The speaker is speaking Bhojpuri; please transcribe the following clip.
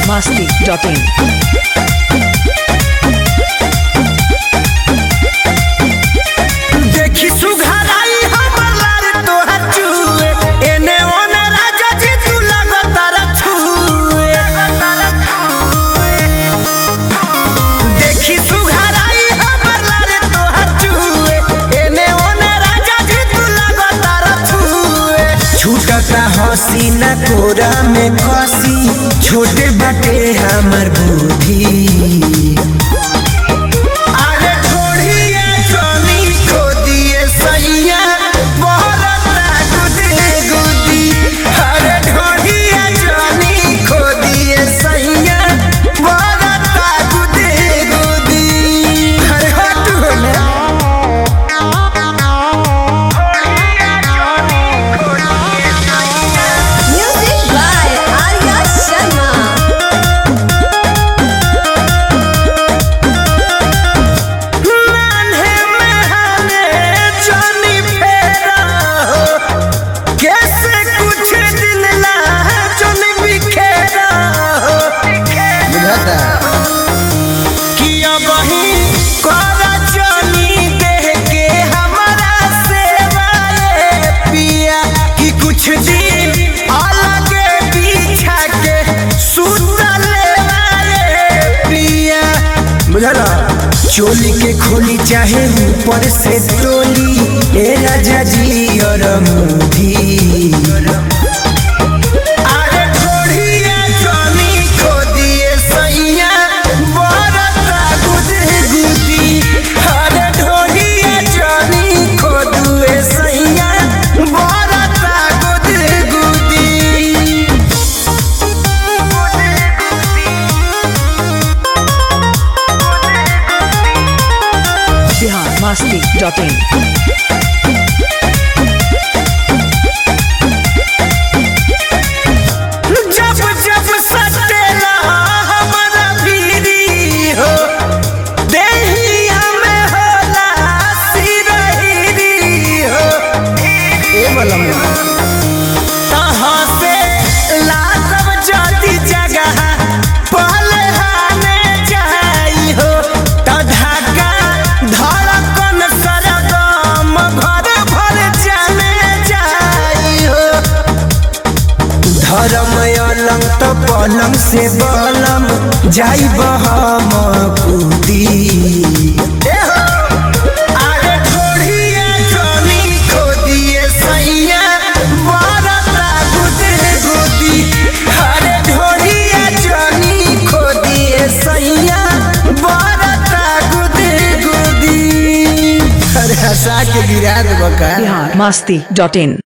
biharmasti.in देखी सुघराई हमर लाल तोहर चुए एने ओने राजा जी तू लगातार छुए देखी सुघराई हमर लाल तोहर चुए एने ओने राजा जी तू लगातार छुए छूटता हसीना कोरा में कसी छोटे बाटे हमर बुद्धि चोली के खोली चाहे ऊपर से टोली ए राजा जी और मोदी अरे ढोढ़िया जानी खो दिए सैया बरता गुदे गुदी अरे ढोढ़िया जानी खो दिए सैया बरता गुदे गुदी biharmasti.in जब जब सटेला हमारा भीरी हो देहिया में होला सिरहिरी हो ए बलम तहाँ से लाजब जाती जगह पहले हाने जाई हो त ढाका धड़कन सरगम भर भर जाने जाई हो धर्म अलंग तो पलंग से बलम जाई बहम कूदी अरे ढोढ़िया जानी खो दिए सैया बरता गुदे गुदी अरे ढोढ़िया जानी खो दिए सैया बरता गुदे गुदी अरे हंसा के गिरा देबका biharmasti.in